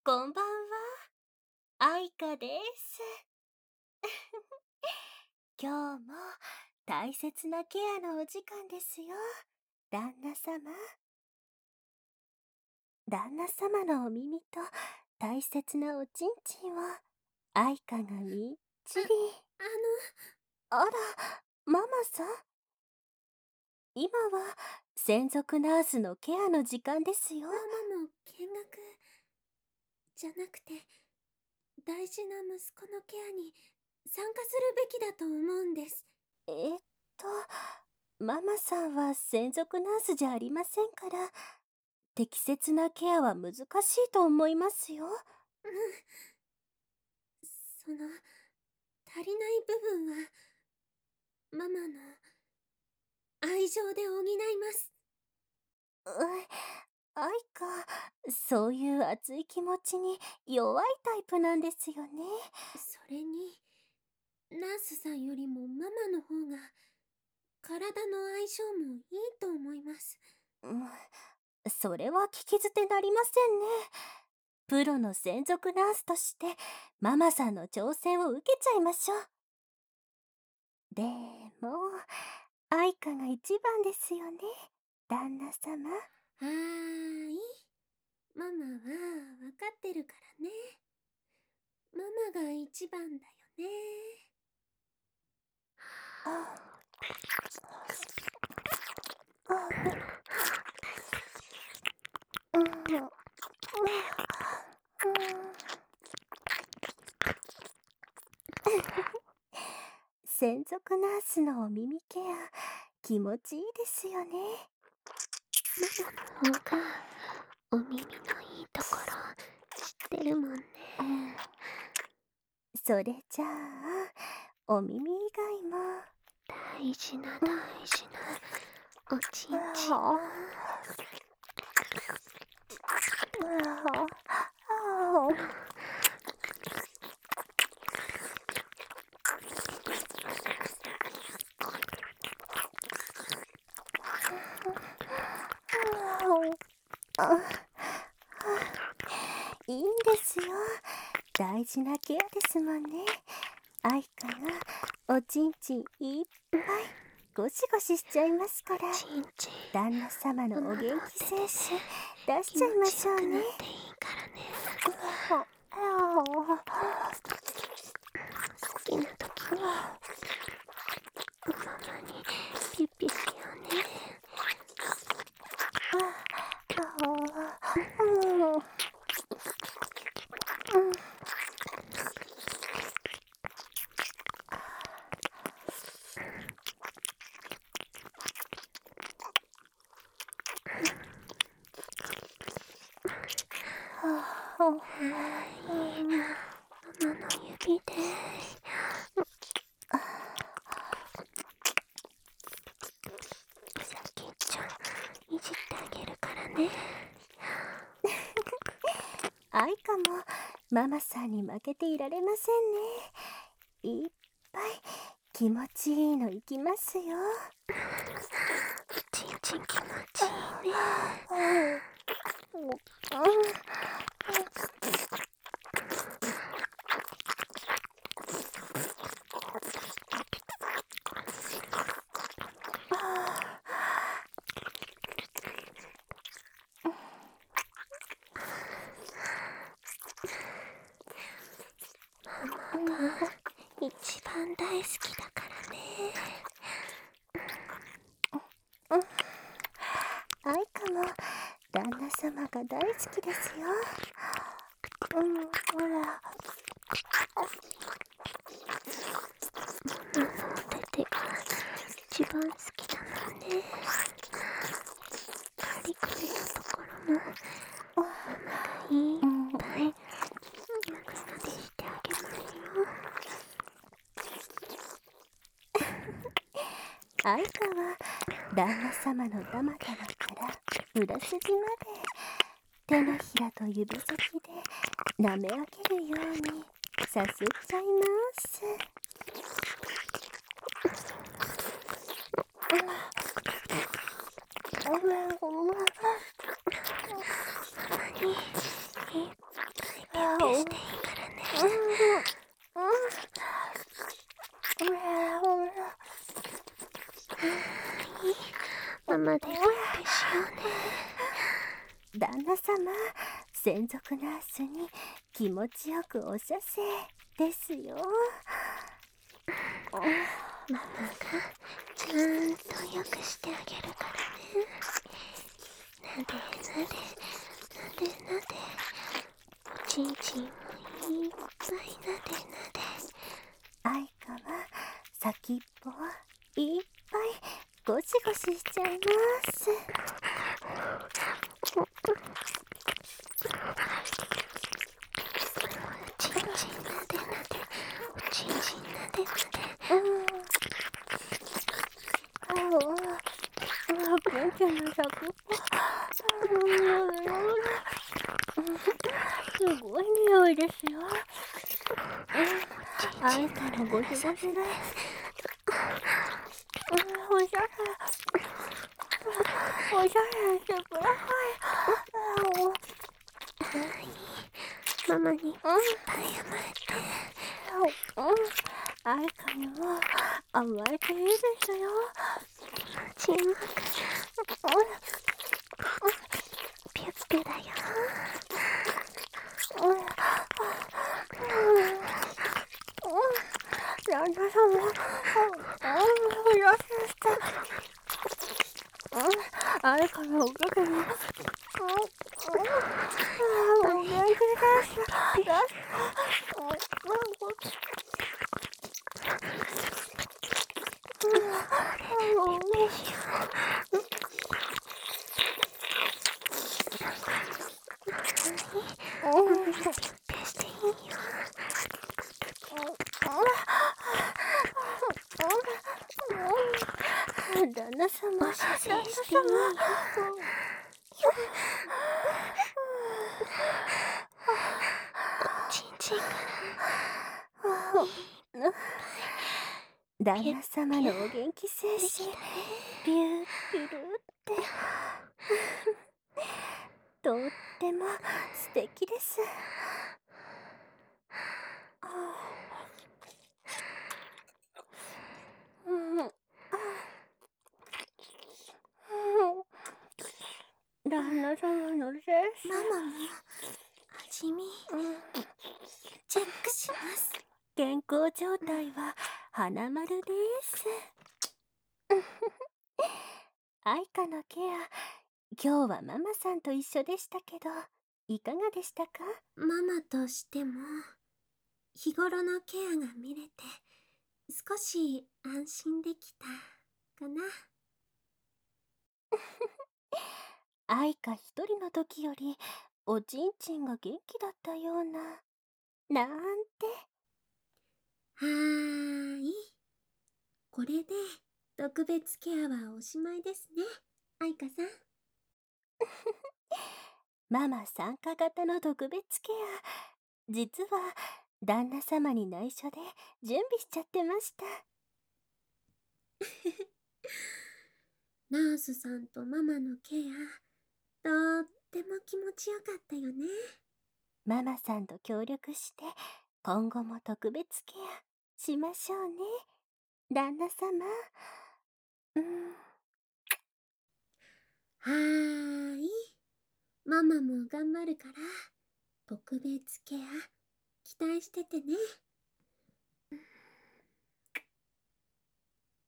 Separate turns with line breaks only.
こんばんは、愛花です。今日も大切なケアのお時間ですよ、旦那様。旦那様のお耳と大切なおちんちんを愛花がみっちり。あら、ママさん。今は専属ナースのケアの時間ですよ。
ママの見学じゃなくて、大事な息子のケアに参加するべきだと思うんです。
ママさんは専属ナースじゃありませんから、適切なケアは難しいと思いますよ。
その、足りない部分は、ママの愛情で補います。
愛花、そういう熱い気持ちに弱いタイプなんですよね。
それに、ナースさんよりもママの方が、体の相性もいいと思います。
それは聞き捨てなりませんね。プロの専属ナースとしてママさんの挑戦を受けちゃいましょう。でも、愛花が一番ですよね、旦那様。
ママは分かってるからね。ママが一番だよね。
専属ナースのお耳ケア、気持ちいいですよね。
ママの方がお耳のいいところ知ってるもんね。
それじゃあ、お耳以外も
大事なおちんちん。
いいんですよ。大事なケアですもんね。愛花がおちんちんいっぱいゴシゴシしちゃいますから、旦那様のお元気精神出しちゃいましょうね。
好きな時にママにピッピしようね。ママの指で先っちょいじってあげるからね。
愛花もママさんに負けていられませんね。いっぱい気持ちいいのいきますよ。
ちんちん気持ちいいね。ママが一番大好きだからね。
愛花も旦那様が大好きですよ。
ママのお手手が一番好きだもんね。カリカリのところもママがいっぱいなでなでしてあげますよ。
愛花は旦那様のダマダマから裏筋まで手のひらと指先で舐め分けるようにさすっちゃいます。
ママにいっぱいピュッピュしていいからね。ママでピュッピュしようね。
旦那様、専属ナースに気持ちよくお射精ですよ。
ママがちゃんとよくしてあげるからね。なでなでなでなで、おちんちんもいっぱいなでなで。
愛花は先っぽをいっぱいゴシゴシしちゃいます。
おちんちんなでなで、おちんちんなでなで。
元気な先っぽ。すごい匂いですよ。愛花のゴシゴシで。おしゃれしてください。
ママにいっぱい甘えて。
愛花にも甘えていいですよ。
ちんまくピュッピュだよ。
旦那様、よしした。愛花のおかげでお元気です。よし。
ピュッピュしていいよ。
旦那様、
お射精していいよ。おちんちんから
旦那様のお元気精
でき
神
たね。
ピューピュルってとっても素敵です。旦那様の精神。
ママも味見チェックします。
健康状態は花丸です。愛花のケア、今日はママさんと一緒でしたけど、いかがでしたか？
ママとしても日頃のケアが見れて少し安心できたかな。
愛花一人の時よりおちんちんが元気だったような、なんて。
はーい。これで特別ケアはおしまいですね、愛花さん。
ママ参加型の特別ケア、実は旦那様に内緒で準備しちゃってました。
ナースさんとママのケア、とっても気持ちよかったよね。
ママさんと協力して今後も特別ケアしましょうね、旦那様。
はーい。ママも頑張るから特別ケア期待しててね。